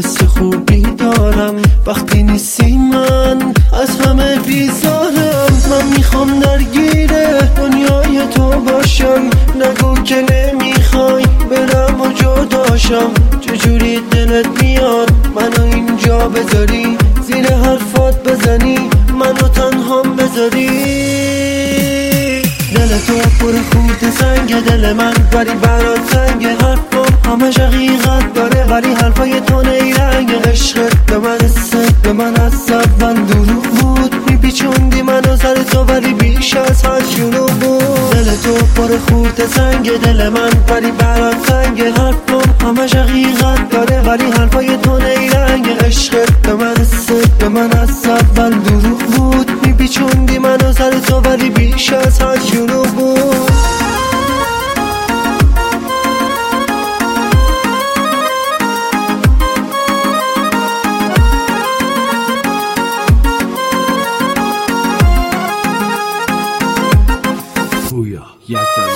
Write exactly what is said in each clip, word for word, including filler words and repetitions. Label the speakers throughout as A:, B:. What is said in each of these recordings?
A: حس خوبی دارم وقتی نیستی من از همه بیزارم. من میخوام درگیر دنیای تو باشم، نگو که نمیخوای برم و جداشم. چجوری دلت میاد منو اینجا بذاری، زیر حرفات بزنی منو تنهام بذاری. دل تو پر خورد سنگ دل من، ولی برات سنگ حرفم همش حقیقت داره، ولی حرفای تو نیرنگ. عشقت به من حست به من از اول دروغ بود، میپیچوندی منو سر تو ولی بیش از حد شروع بود. دل تو پر خورد سنگ دل من، ولی برات سنگ حرفم همش حقیقت داره، ولی حرفای تو نیرنگ. عشقت به من حست به من از اول دروغ بود، میپیچوندی منو سر تو ولی بیش از حد شروع بود.
B: Yes, sir.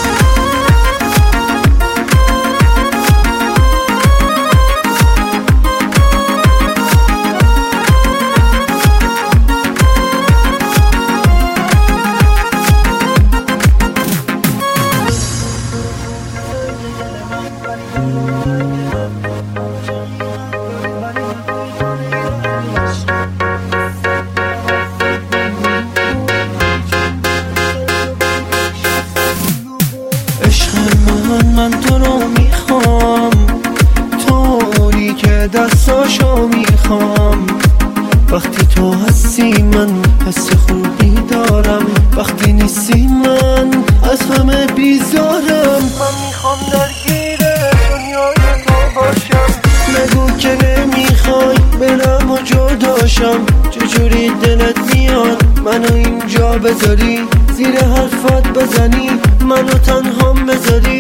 A: من تو رو میخوام، طوری که دستاشو میخوام. وقتی تو هستی من حس خوبی دارم، وقتی نیستی من از همه بیزارم. من میخوام درگیر دنیای تو باشم، نگو که نمیخوای برم و جداشم. چجوری دلت میاد منو اینجا بذاری، زیر حرفات بزنی منو تنهام بذاری.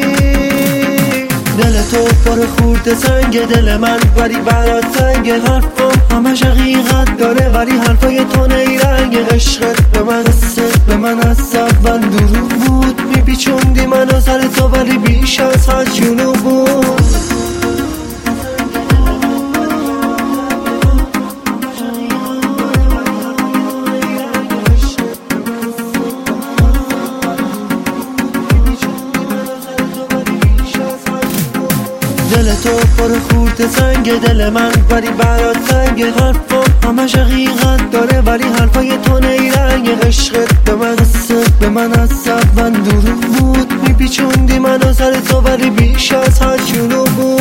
A: دل تو پر خورد سنگ دل من، ولی برات سنگ حرفم همش حقیقت داره، ولی حرفای تو نیرنگ. عشقت به من حست به من از اول دروغ بود، میپیچوندی منو سر تو ولی بیش از حد شروع بود. دل تو پر خورد سنگ دل من، ولی برات سنگ حرفم همش حقیقت داره، ولی حرفای تو نیرنگ. عشقت به من حست به من از اول دروغ بود، میپیچوندی منو سر تو ولی بیش از حد شروع بود.